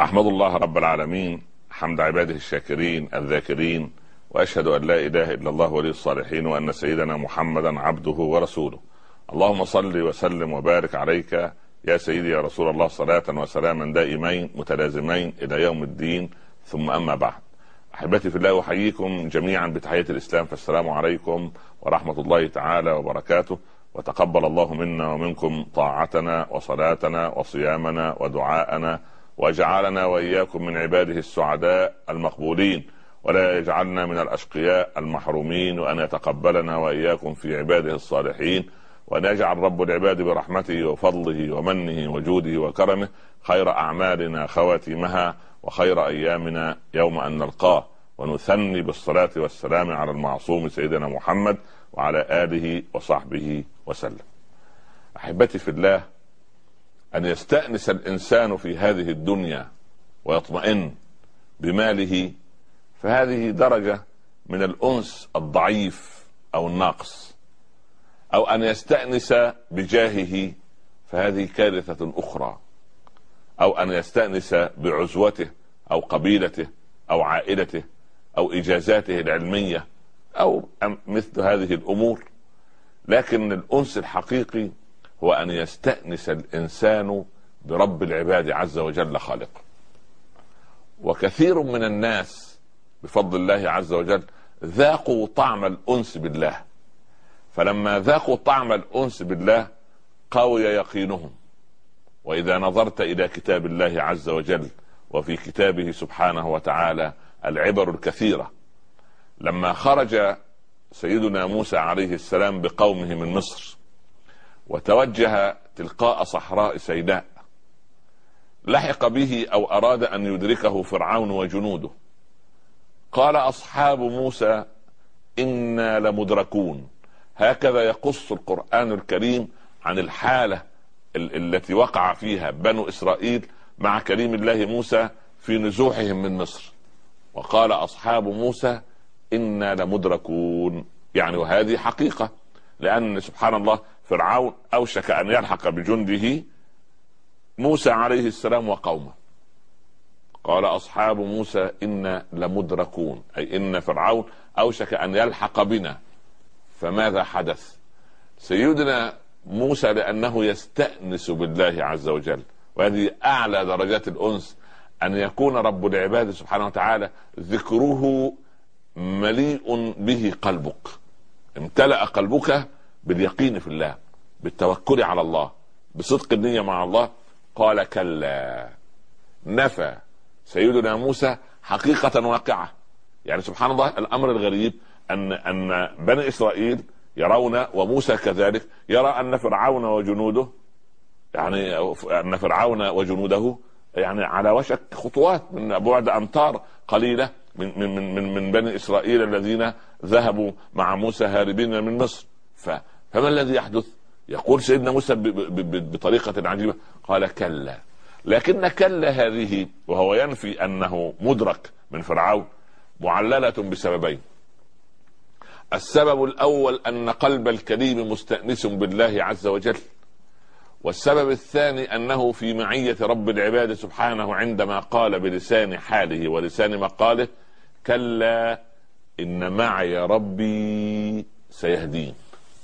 أحمد الله رب العالمين حمد عباده الشاكرين الذاكرين، وأشهد أن لا إله إلا الله ولي الصالحين، وأن سيدنا محمدا عبده ورسوله. اللهم صل وسلم وبارك عليك يا سيدي يا رسول الله، صلاة وسلاما دائمين متلازمين إلى يوم الدين، ثم أما بعد. أحبتي في الله، أحييكم جميعا بتحية الإسلام، فالسلام عليكم ورحمة الله تعالى وبركاته. وتقبل الله منا ومنكم طاعتنا وصلاتنا وصيامنا ودعاءنا، وجعلنا وإياكم من عباده السعداء المقبولين، ولا يجعلنا من الأشقياء المحرومين، وأن يتقبلنا وإياكم في عباده الصالحين، وأن يجعل رب العباد برحمته وفضله ومنه وجوده وكرمه خير أعمالنا خواتمها، وخير أيامنا يوم أن نلقاه، ونثني بالصلاة والسلام على المعصوم سيدنا محمد وعلى آله وصحبه وسلم. أحبتي في الله، أن يستأنس الإنسان في هذه الدنيا ويطمئن بماله، فهذه درجة من الأنس الضعيف أو الناقص، أو أن يستأنس بجاهه فهذه كارثة أخرى، أو أن يستأنس بعزوته أو قبيلته أو عائلته أو إجازاته العلمية أو مثل هذه الأمور. لكن الأنس الحقيقي هو أن يستأنس الإنسان برب العباد عز وجل خالقه. وكثير من الناس بفضل الله عز وجل ذاقوا طعم الأنس بالله، فلما ذاقوا طعم الأنس بالله قوي يقينهم. وإذا نظرت إلى كتاب الله عز وجل وفي كتابه سبحانه وتعالى العبر الكثيرة، لما خرج سيدنا موسى عليه السلام بقومه من مصر وتوجه تلقاء صحراء سيناء، لحق به أو أراد أن يدركه فرعون وجنوده. قال أصحاب موسى إنا لمدركون. هكذا يقص القرآن الكريم عن الحالة التي وقع فيها بنو إسرائيل مع كليم الله موسى في نزوحهم من مصر. وقال أصحاب موسى إنا لمدركون، يعني وهذه حقيقة، لأن سبحان الله فرعون أوشك أن يلحق بجنده موسى عليه السلام وقومه. قال أصحاب موسى إنا لمدركون، أي إن فرعون أوشك أن يلحق بنا. فماذا حدث؟ سيدنا موسى لأنه يستأنس بالله عز وجل، وهذه أعلى درجات الأنس، أن يكون رب العباد سبحانه وتعالى ذكره مليء به قلبك، امتلأ قلبك باليقين في الله، بالتوكل على الله، بصدق النية مع الله. قال كلا. نفى سيدنا موسى حقيقة واقعة. يعني سبحان الله الأمر الغريب أن بني إسرائيل يرون، وموسى كذلك يرى، أن فرعون وجنوده، يعني أن فرعون وجنوده يعني على وشك خطوات من بعد أمتار قليلة من بني إسرائيل الذين ذهبوا مع موسى هاربين من مصر. فما الذي يحدث؟ يقول سيدنا موسى بطريقة عجيبة، قال كلا. لكن كلا هذه وهو ينفي أنه مدرك من فرعون معللة بسببين. السبب الأول أن قلب الكريم مستأنس بالله عز وجل، والسبب الثاني أنه في معية رب العباد سبحانه عندما قال بلسان حاله ولسان مقاله كلا إن معي ربي سيهدين.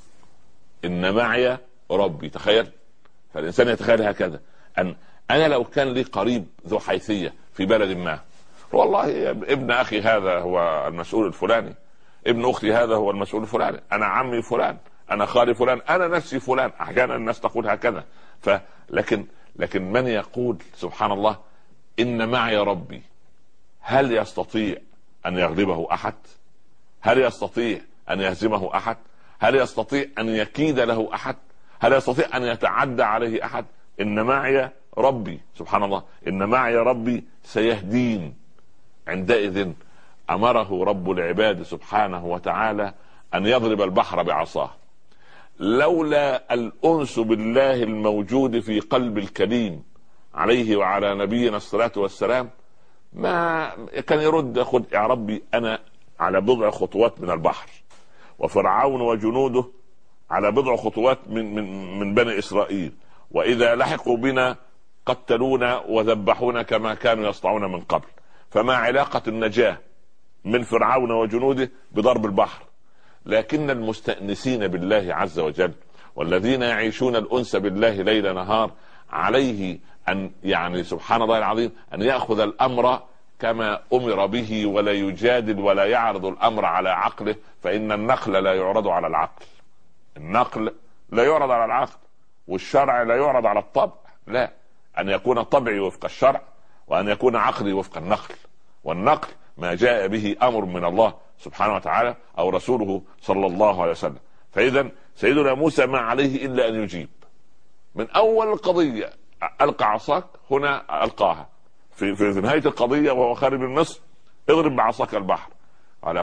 إن معي ربي، تخيل. فالإنسان يتخيل هكذا، أن أنا لو كان لي قريب ذو حيثية في بلد ما، والله ابن أخي هذا هو المسؤول الفلاني، ابن أختي هذا هو المسؤول الفلاني، أنا عمي فلان، أنا خالي فلان، أنا نفسي فلان. أحيانا الناس تقول هكذا. لكن من يقول سبحان الله إن معي ربي، هل يستطيع أن يغلبه أحد؟ هل يستطيع أن يهزمه أحد؟ هل يستطيع أن يكيد له أحد؟ هل يستطيع أن يتعدى عليه أحد؟ إن معي ربي، سبحان الله، إن معي ربي سيهدين. عندئذ أمره رب العباد سبحانه وتعالى أن يضرب البحر بعصاه. لولا الأنس بالله الموجود في قلب الكريم عليه وعلى نبينا الصلاة والسلام ما كان يرد، خذ يا ربي أنا على بضع خطوات من البحر، وفرعون وجنوده على بضع خطوات من بني إسرائيل، وإذا لحقوا بنا قتلونا وذبحونا كما كانوا يصنعون من قبل. فما علاقة النجاة من فرعون وجنوده بضرب البحر؟ لكن المستأنسين بالله عز وجل والذين يعيشون الأنس بالله ليل نهار عليه أن يعني سبحان الله العظيم أن يأخذ الأمر كما أمر به ولا يجادل ولا يعرض الأمر على عقله، فإن النقل لا يعرض على العقل. النقل لا يعرض على العقل، والشرع لا يعرض على الطبع. لا، أن يكون طبعي وفق الشرع وأن يكون عقلي وفق النقل، والنقل ما جاء به أمر من الله سبحانه وتعالى أو رسوله صلى الله عليه وسلم. فإذا سيدنا موسى ما عليه إلا أن يجيب من أول القضية. ألقى عصاك، هنا ألقاها في نهاية القضية وهو خارج من مصر، اضرب بعصاك البحر. قال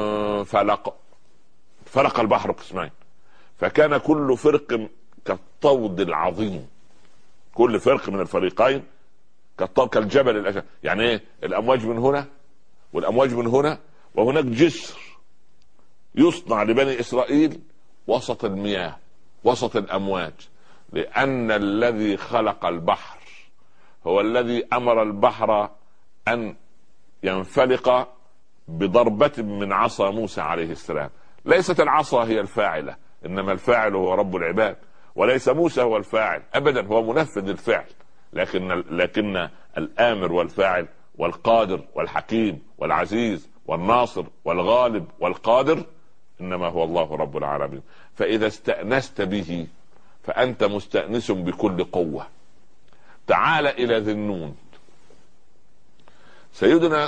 فلق البحر قسمين فكان كل فرق كالطود العظيم. كل فرق من الفريقين كالجبل الأشد. يعني ايه؟ الأمواج من هنا والأمواج من هنا، وهناك جسر يصنع لبني إسرائيل وسط المياه وسط الأمواج، لأن الذي خلق البحر هو الذي أمر البحر أن ينفلق بضربة من عصا موسى عليه السلام. ليست العصا هي الفاعلة، إنما الفاعل هو رب العباد، وليس موسى هو الفاعل أبدا، هو منفذ الفعل. لكن الآمر والفاعل والقادر والحكيم والعزيز والناصر والغالب والقادر إنما هو الله رب العالمين. فإذا استأنست به فأنت مستأنس بكل قوة. تعال إلى ذي النون. سيدنا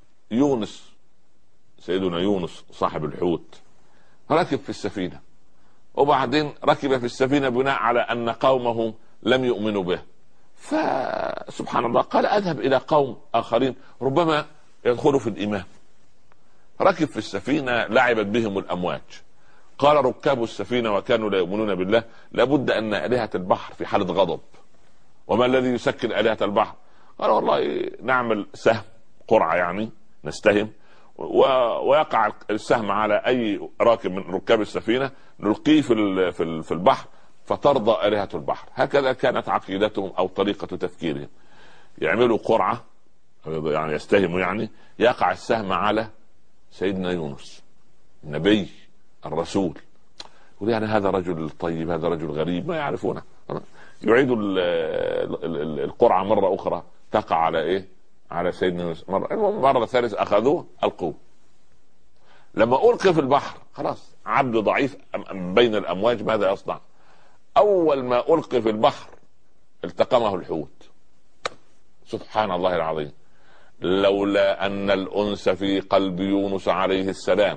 يونس صاحب الحوت ركب في السفينة، وبعدين ركب في السفينة بناء على أن قومه لم يؤمنوا به، فسبحان الله قال أذهب إلى قوم آخرين ربما يدخلوا في الإيمان. ركب في السفينة، لعبت بهم الأمواج. قال ركاب السفينة وكانوا لا يؤمنون بالله لابد أن آلهة البحر في حالة غضب. وما الذي يسكن آلهة البحر؟ قال والله نعمل سهم قرعة، يعني نستهم ويقع السهم على أي راكب من ركاب السفينة نلقيه في البحر فترضى آلهة البحر. هكذا كانت عقيدتهم أو طريقة تفكيرهم. يعملوا قرعة، يعني يستهموا، يعني يقع السهم على سيدنا يونس النبي الرسول، يقول يعني هذا رجل طيب، هذا رجل غريب ما يعرفونه. يعيدوا القرعة مرة أخرى تقع على إيه؟ على سيدنا يونس. مرة ثالثة أخذوه ألقوه. لما ألقي في البحر خلاص عبد ضعيف بين الأمواج، ماذا يصنع؟ أول ما ألقي في البحر التقمه الحوت. سبحان الله العظيم. لولا أن الأنس في قلب يونس عليه السلام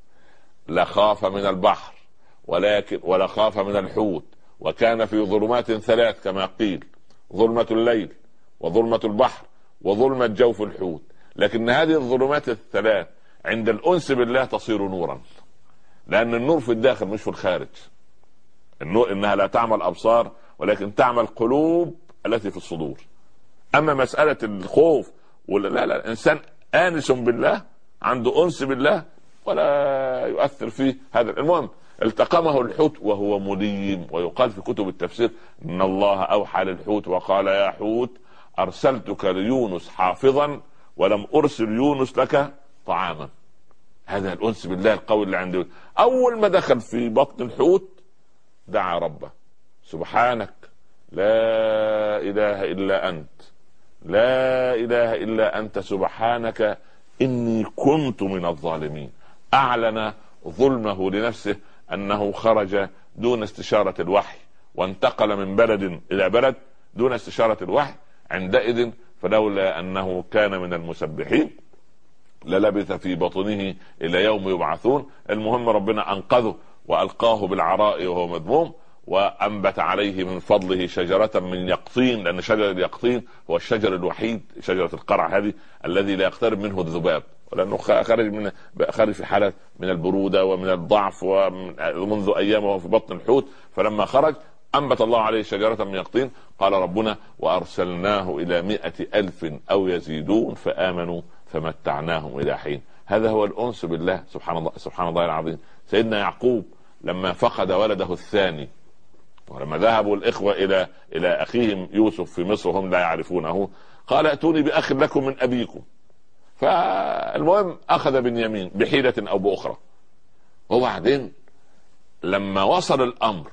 لخاف من البحر ولا خاف من الحوت، وكان في ظلمات ثلاث كما قيل: ظلمة الليل وظلمة البحر وظلمة جوف الحوت. لكن هذه الظلمات الثلاث عند الأنس بالله تصير نورا، لأن النور في الداخل مش في الخارج. النور إنها لا تعمل أبصار ولكن تعمل قلوب التي في الصدور. أما مسألة الخوف لا، الإنسان آنس بالله، عنده أنس بالله ولا يؤثر فيه هذا. المهم التقمه الحوت وهو مليم. ويقال في كتب التفسير إن الله أوحى للحوت وقال يا حوت أرسلتك ليونس حافظا ولم أرسل يونس لك طعاما. هذا الأنس بالله القوي اللي عنده. أول ما دخل في بطن الحوت دعا ربه: سبحانك لا إله إلا أنت، لا إله إلا أنت، سبحانك إني كنت من الظالمين. أعلن ظلمه لنفسه أنه خرج دون استشارة الوحي، وانتقل من بلد إلى بلد دون استشارة الوحي. عندئذ فلولا أنه كان من المسبحين للبث في بطنه إلى يوم يبعثون. المهم ربنا أنقذه وألقاه بالعراء وهو مذموم، وأنبت عليه من فضله شجرة من يقطين، لأن شجر اليقطين هو الشجر الوحيد، شجرة القرع هذه الذي لا يقترب منه الذباب، ولأنه خرج في حالة من البرودة ومن الضعف ومنذ أيام وهو في بطن الحوت. فلما خرج أنبت الله عليه شجرة من يقطين. قال ربنا: وأرسلناه إلى 100,000 أو يزيدون فآمنوا فمتعناهم إلى حين. هذا هو الأنس بالله. سبحان الله، سبحان الله العظيم. سيدنا يعقوب لما فقد ولده الثاني ولما ذهبوا الإخوة إلى أخيهم يوسف في مصر وهم لا يعرفونه، قال ائتوني بأخ لكم من أبيكم. فالمهم أخذ بنيامين بحيلة أو بأخرى. وبعدين لما وصل الأمر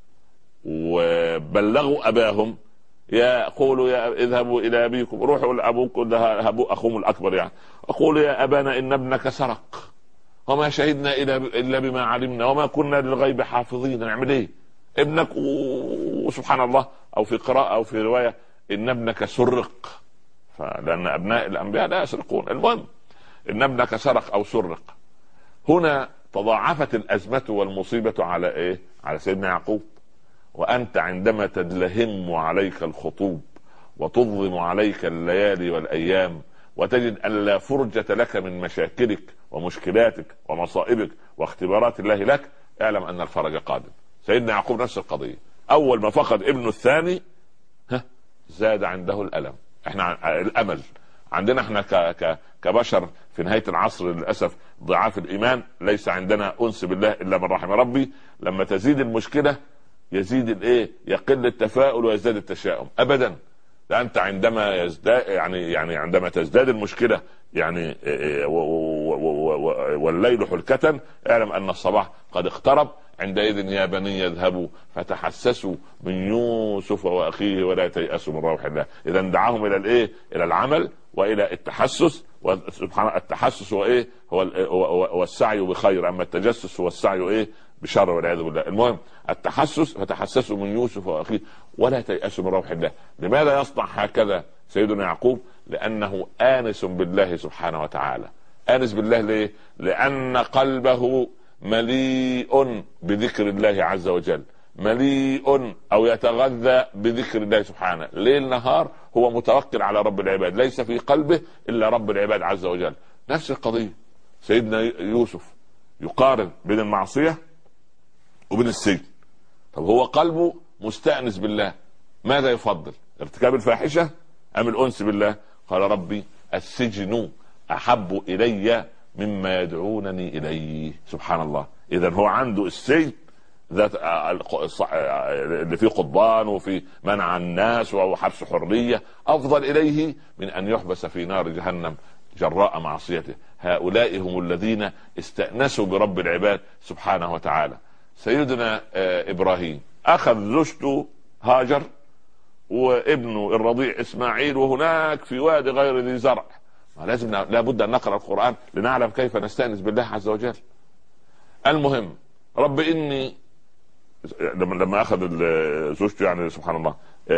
وبلغوا أباهم، يقولوا اذهبوا إلى أبيكم، روحوا لأبوكم، أخوهم الأكبر يعني، وقولوا يا أبانا إن ابنك سرق وما شهدنا إلا بما علمنا وما كنا للغيب حافظين. نعمل إيه؟ ابنك وسبحان الله، أو في قراءة أو في رواية إن ابنك سرق، لأن أبناء الأنبياء لا يسرقون. المهم إن ابنك سرق أو سرق. هنا تضاعفت الأزمة والمصيبة على إيه؟ على سيدنا يعقوب. وأنت عندما تدلهم عليك الخطوب وتظلم عليك الليالي والأيام وتجد أن لا فرجة لك من مشاكلك ومشكلاتك ومصائبك واختبارات الله لك، اعلم أن الفرج قادم. سيدنا يعقوب نفس القضية، أول ما فقد ابنه الثاني زاد عنده الألم. احنا الأمل عندنا احنا كبشر في نهاية العصر للأسف ضعاف الإيمان، ليس عندنا أنس بالله إلا من رحم ربي. لما تزيد المشكلة يزيد الايه؟ يقل التفاؤل ويزداد التشاؤم. ابدا، ده انت عندما يزداد يعني عندما تزداد المشكله يعني والليل حلكة، اعلم ان الصباح قد اقترب. عندئذ يا بني يذهبوا فتحسسوا من يوسف واخيه ولا تيأسوا من روح الله. اذا دعاهم الى الايه؟ الى العمل والى التحسس. وسبحان التحسس هو ايه؟ هو السعي بخير، اما التجسس هو السعي ايه؟ بشر والعياذ بالله. المهم التحسس، فتحسسوا من يوسف واخيه ولا تيأسوا من روح الله. لماذا يصنع هكذا سيدنا يعقوب؟ لأنه آنس بالله سبحانه وتعالى. آنس بالله ليه؟ لأن قلبه مليء بذكر الله عز وجل، مليء أو يتغذى بذكر الله سبحانه ليل نهار. هو متوكل على رب العباد، ليس في قلبه إلا رب العباد عز وجل. نفس القضية سيدنا يوسف يقارن بين المعصية وبين السجن. طب هو قلبه مستأنس بالله، ماذا يفضل؟ ارتكاب الفاحشة أم الأنس بالله؟ قال ربي السجن أحب إلي مما يدعونني إليه. سبحان الله. إذن هو عنده السجن ذات اللي فيه قضبان وفي منع الناس وحبس حرية أفضل إليه من أن يحبس في نار جهنم جراء معصيته. هؤلاء هم الذين استأنسوا برب العباد سبحانه وتعالى. سيدنا إبراهيم أخذ زوجته هاجر وابنه الرضيع إسماعيل، وهناك في وادي غير ذي زرع. لازم لابد أن نقرأ القرآن لنعلم كيف نستأنس بالله عز وجل. المهم رب إني لما أخذ زوجته يعني سبحان الله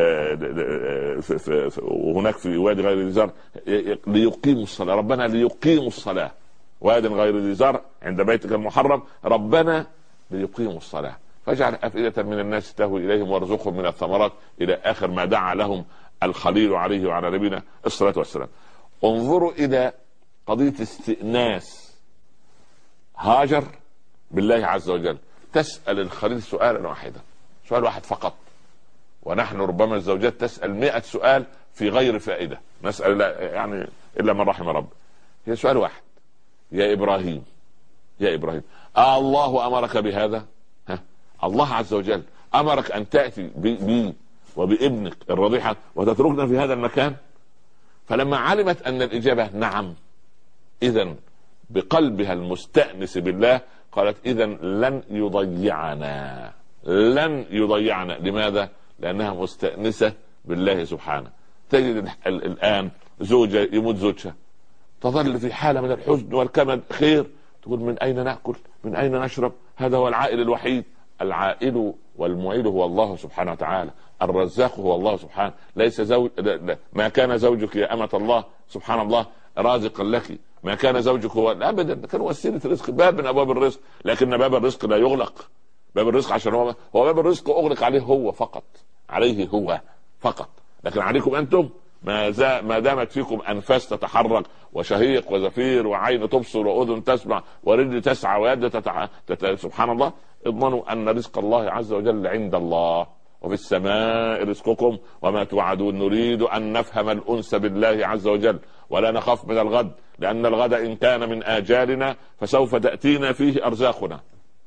وهناك في وادي غير ذي زرع ليقيموا الصلاة، ربنا ليقيموا الصلاة، وادي غير ذي زرع عند بيتك المحرم، ربنا ليقيموا الصلاة فاجعل أفئدة من الناس تهوي إليهم وارزقهم من الثمرات إلى آخر ما دعا لهم الخليل عليه وعلى نبينا الصلاة والسلام. انظروا إلى قضية استئناس هاجر بالله عز وجل. تسأل الخليل سؤالا واحدا، سؤال واحد فقط، ونحن ربما الزوجات تسأل 100 سؤال في غير فائدة، نسأل يعني إلا من رحم رب. هي سؤال واحد: يا إبراهيم، يا إبراهيم الله أمرك بهذا؟ الله عز وجل أمرك أن تأتي بي وبابنك الرضيع وتتركنا في هذا المكان؟ فلما علمت أن الإجابة نعم، إذن بقلبها المستأنس بالله قالت إذن لن يضيعنا، لن يضيعنا. لماذا؟ لأنها مستأنسة بالله سبحانه. تجد الآن زوجة يموت زوجها تظل في حالة من الحزن والكمد، خير، تقول من أين نأكل؟ من أين نشرب؟ هذا هو العائل الوحيد. العائل والمعيل هو الله سبحانه وتعالى، الرزاق هو الله سبحانه. ليس زوج، ما كان زوجك يا أمة الله سبحان الله رازقا لك، ما كان زوجك هو أبدا، كان وسيلة رزق، باب من أبواب الرزق، لكن باب الرزق لا يغلق. باب الرزق عشان هو باب الرزق أغلق عليه هو فقط، عليه هو فقط، لكن عليكم أنتم ما دامت فيكم أنفاس تتحرك وشهيق وزفير وعين تبصر وأذن تسمع ورجل تسعى ويد سبحان الله، اضمنوا أن رزق الله عز وجل عند الله. وفي السماء رزقكم وما توعدون. نريد أن نفهم الأنس بالله عز وجل ولا نخاف من الغد، لأن الغد إن كان من آجالنا فسوف تأتينا فيه أرزاقنا.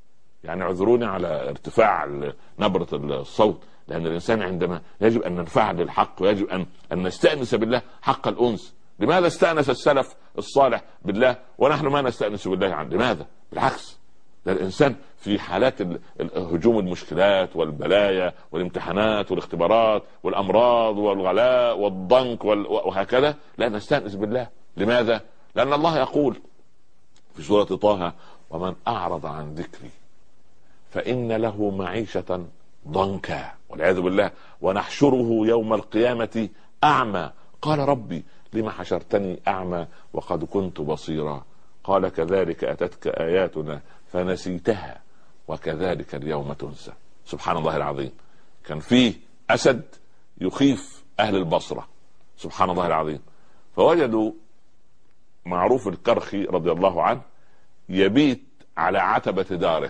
يعني اعذروني على ارتفاع نبرة الصوت، لأن الإنسان عندما يجب أن ننفعل للحق ويجب أن نستأنس بالله حق الأنس. لماذا استأنس السلف الصالح بالله ونحن ما نستأنس بالله لماذا؟ بالعكس، ده الإنسان في حالات هجوم المشكلات والبلايا والامتحانات والاختبارات والأمراض والغلاء والضنك وهكذا لا نستأنس بالله. لماذا؟ لأن الله يقول في سورة طه: ومن أعرض عن ذكري فإن له معيشة ضنكا والعياذ بالله ونحشره يوم القيامة أعمى قال ربي لما حشرتني أعمى وقد كنت بصيرا قال كذلك أتتك آياتنا فنسيتها وكذلك اليوم تنسى. سبحان الله العظيم. كان فيه أسد يخيف أهل البصرة، سبحان الله العظيم، فوجدوا معروف الكرخي رضي الله عنه يبيت على عتبة داره.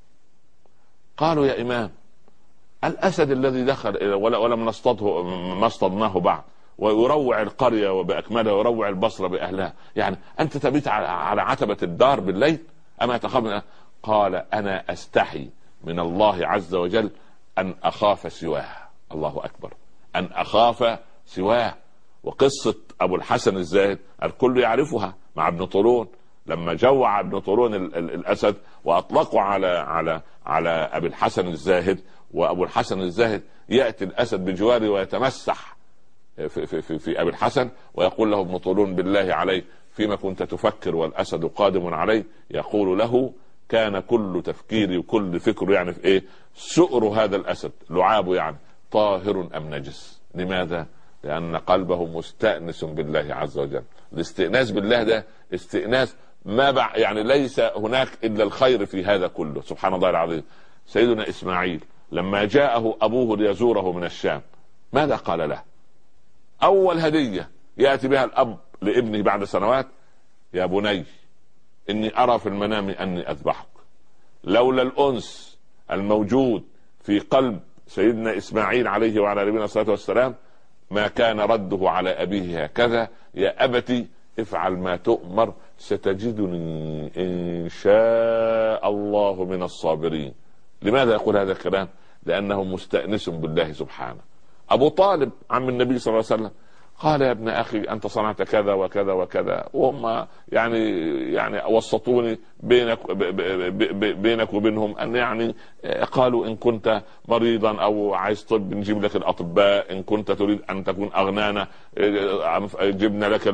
قالوا يا إمام الأسد الذي دخل ولم نصطده ما اصطدناه بعد ويروع القرية وبأكملها ويروع البصرة بأهلها، يعني أنت تبيت على عتبة الدار بالليل أما تخاف؟ قال أنا أستحي من الله عز وجل أن أخاف سواه. الله أكبر، أن أخاف سواه. وقصة أبو الحسن الزاهد الكل يعرفها مع ابن طولون، لما جوع ابن طولون الأسد وأطلقوا على أبي الحسن الزاهد، وأبو الحسن الزاهد يأتي الأسد بجواره ويتمسح في أبي الحسن ويقول له ابن طولون بالله عليه فيما كنت تفكر والأسد قادم عليه؟ يقول له كان كل تفكيري وكل فكره يعني في إيه؟ سؤر هذا الأسد لعابه يعني طاهر أم نجس. لماذا؟ لأن قلبه مستأنس بالله عز وجل. الاستئناس بالله ده استئناس ما يعني ليس هناك إلا الخير في هذا كله. سبحان الله العظيم. سيدنا إسماعيل لما جاءه أبوه ليزوره من الشام ماذا قال له؟ أول هدية يأتي بها الأب لابنه بعد سنوات: يا بني إني أرى في المنام أني أذبحك. لولا الأنس الموجود في قلب سيدنا إسماعيل عليه وعلى نبينا الصلاة والسلام ما كان رده على أبيه هكذا: يا أبتي افعل ما تؤمر ستجدني إن شاء الله من الصابرين. لماذا يقول هذا الكلام؟ لأنه مستأنس بالله سبحانه. أبو طالب عم النبي صلى الله عليه وسلم قال: يا ابن أخي أنت صنعت كذا وكذا وكذا، وهم يعني وسطوني بينك وبينهم أن يعني قالوا إن كنت مريضا أو عايز طب نجيب لك الأطباء، إن كنت تريد أن تكون أغنانا جبنا لك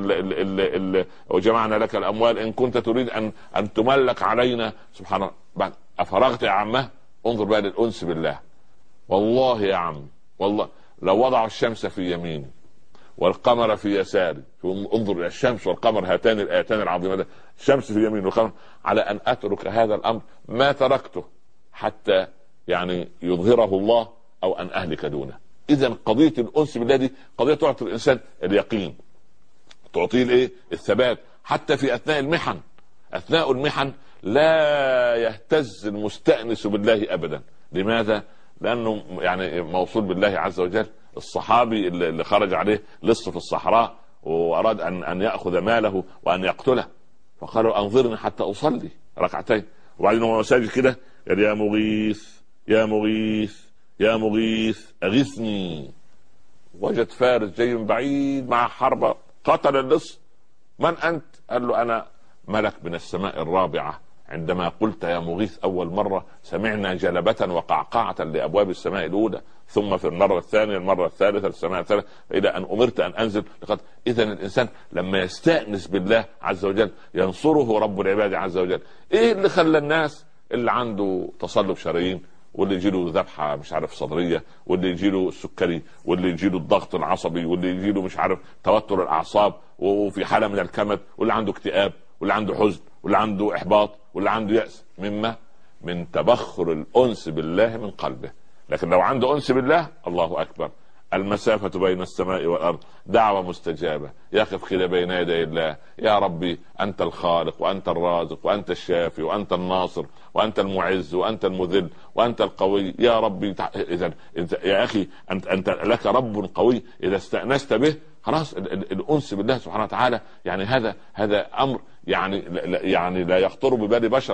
وجمعنا لك الأموال، إن كنت تريد أن تملك علينا. سبحان الله. بعد أفرغت يا عمه؟ انظر بقى للأنس بالله. والله يا عم والله لو وضعوا الشمس في يميني والقمر في يساري، انظر الى الشمس والقمر هاتان الآيتان العظيمتان، الشمس في يمين والقمر، على ان اترك هذا الامر ما تركته حتى يعني يظهره الله او ان اهلك دونه. اذا قضية الانس بالله دي قضية تعطي الانسان اليقين، تعطيه الايه؟ الثبات، حتى في اثناء المحن. اثناء المحن لا يهتز المستأنس بالله ابدا. لماذا؟ لانه يعني موصول بالله عز وجل. الصحابي اللي خرج عليه لص في الصحراء واراد ان ياخذ ماله وان يقتله، فقالوا انظرني حتى اصلي ركعتين، وبعدين هو مساجد كده قال: يا مغيث يا مغيث يا مغيث اغثني. وجد فارس جاي من بعيد مع حربة قتل اللص. من انت؟ قال له: انا ملك من السماء الرابعة، عندما قلت يا مغيث أول مرة سمعنا جلبة وقعقعة لأبواب السماء الأولى، ثم في المرة الثانية المرة الثالثة السماء الثالثة إلى أن أمرت أن أنزل لقد. إذن الإنسان لما يستأنس بالله عز وجل ينصره رب العباد عز وجل. إيه اللي خلى الناس اللي عنده تصلب شرايين واللي يجيله ذبحة مش عارف صدرية واللي يجيله السكري واللي يجيله الضغط العصبي واللي يجيله مش عارف توتر الأعصاب وفي حالة من الكمد واللي عنده اكتئاب واللي عنده حزن واللي عنده إحباط واللي عنده يأس؟ من تبخر الأنس بالله من قلبه. لكن لو عنده أنس بالله، الله أكبر، المسافة بين السماء والأرض دعوة مستجابة. يقف كده بين يدي الله: يا ربي أنت الخالق وأنت الرازق وأنت الشافي وأنت الناصر وأنت المعز وأنت المذل وأنت القوي يا ربي. إذا يا أخي أنت لك رب قوي، إذا استأنست به خلاص الانس بالله سبحانه وتعالى يعني هذا امر يعني لا يخطر ببال بشر.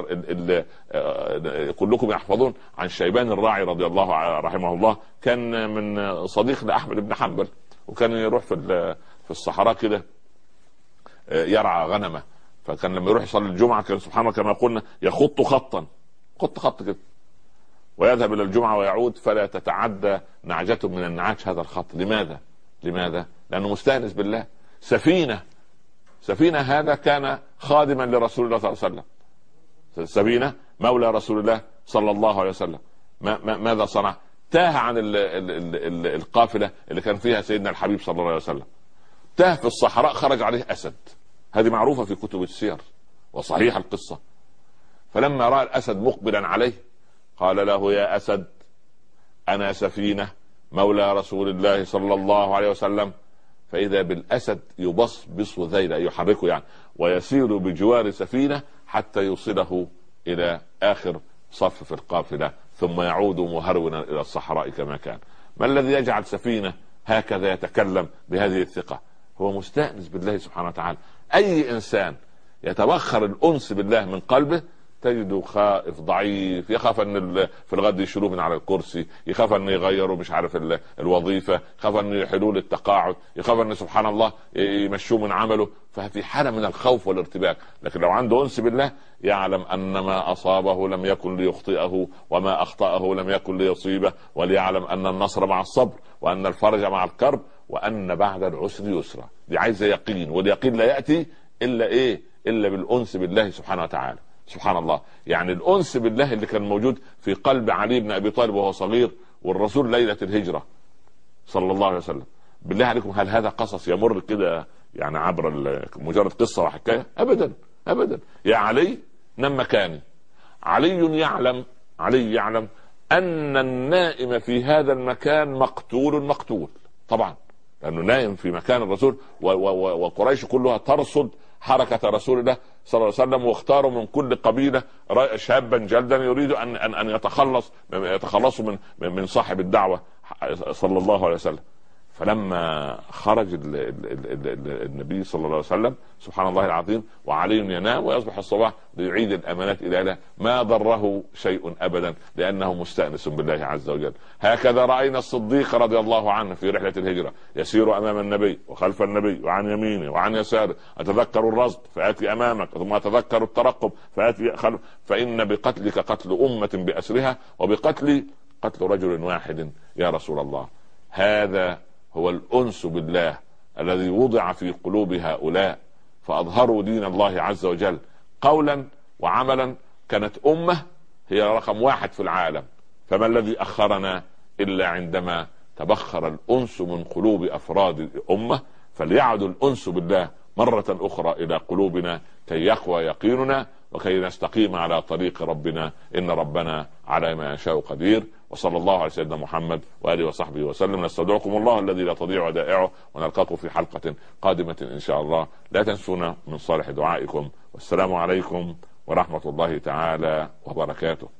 كلكم يحفظون عن شيبان الراعي رضي الله رحمه الله، كان من صديق لاحمد بن حنبل، وكان يروح في الصحراء كده يرعى غنمه، فكان لما يروح يصلي الجمعه كان سبحان الله كما قلنا يخط خط كده، ويذهب الى الجمعه ويعود فلا تتعدى نعجة من النعاج هذا الخط. لماذا؟ لانه مستانس بالله. سفينة هذا كان خادما لرسول الله صلى الله عليه وسلم، سفينة مولى رسول الله صلى الله عليه وسلم. ماذا صنع؟ تاه عن القافلة اللي كان فيها سيدنا الحبيب صلى الله عليه وسلم، تاه في الصحراء، خرج عليه أسد. هذه معروفة في كتب السير وصحيح القصة. فلما رأى الأسد مقبلا عليه قال له: يا أسد، أنا سفينة مولى رسول الله صلى الله عليه وسلم. فإذا بالأسد يبصبص ذيلا، يحركه يعني، ويسير بجوار سفينة حتى يوصله إلى آخر صف في القافلة، ثم يعود مهرونا إلى الصحراء كما كان. ما الذي يجعل سفينة هكذا يتكلم بهذه الثقة؟ هو مستأنس بالله سبحانه وتعالى. أي إنسان يتبخر الأنس بالله من قلبه تجده خائف ضعيف، يخاف ان في الغد يشيلوه من على الكرسي، يخاف ان يغيروا مش عارف الوظيفه، يخاف ان يحلوا له التقاعد، يخاف ان سبحان الله يمشوه من عمله، ففي حاله من الخوف والارتباك. لكن لو عنده انس بالله يعلم ان ما اصابه لم يكن ليخطئه، وما اخطاه لم يكن ليصيبه، وليعلم ان النصر مع الصبر، وان الفرج مع الكرب، وان بعد العسر يسرا. دي عايزه يقين، واليقين لا ياتي الا بالانس بالله سبحانه وتعالى. سبحان الله، يعني الأنس بالله اللي كان موجود في قلب علي بن أبي طالب وهو صغير، والرسول ليلة الهجرة صلى الله عليه وسلم. بالله عليكم، هل هذا قصص يمر كده يعني عبر مجرد قصة وحكاية؟ أبدا. يا علي نم مكاني. علي يعلم أن النائم في هذا المكان مقتول طبعا، لأنه نائم في مكان الرسول، وقريش كلها ترصد حركة رسول الله صلى الله عليه وسلم، واختاروا من كل قبيلة شابا جلدا يريد أن يتخلصوا من صاحب الدعوة صلى الله عليه وسلم. فلما خرج النبي صلى الله عليه وسلم سبحان الله العظيم وعلي ينام ويصبح الصباح ليعيد الأمانات إلى له، ما ضره شيء أبدا، لأنه مستأنس بالله عز وجل. هكذا رأينا الصديق رضي الله عنه في رحلة الهجرة يسير أمام النبي وخلف النبي وعن يمينه وعن يساره، أتذكر الرصد فآتي أمامك، ثم أتذكر الترقب فآتي خلف، فإن بقتلك قتل أمة بأسرها، وبقتلي قتل رجل واحد يا رسول الله. هذا هو الأنس بالله الذي وضع في قلوب هؤلاء، فأظهروا دين الله عز وجل قولا وعملا. كانت أمة هي رقم 1 في العالم، فما الذي أخرنا إلا عندما تبخر الأنس من قلوب أفراد الأمة. فليعد الأنس بالله مرة أخرى إلى قلوبنا كي يقوى يقيننا، وكي نستقيم على طريق ربنا، إن ربنا على ما يشاء قدير. وصلى الله على سيدنا محمد وآله وصحبه وسلم. نستودعكم الله الذي لا تضيع ودائعه، ونلقاكم في حلقة قادمة إن شاء الله. لا تنسونا من صالح دعائكم، والسلام عليكم ورحمة الله تعالى وبركاته.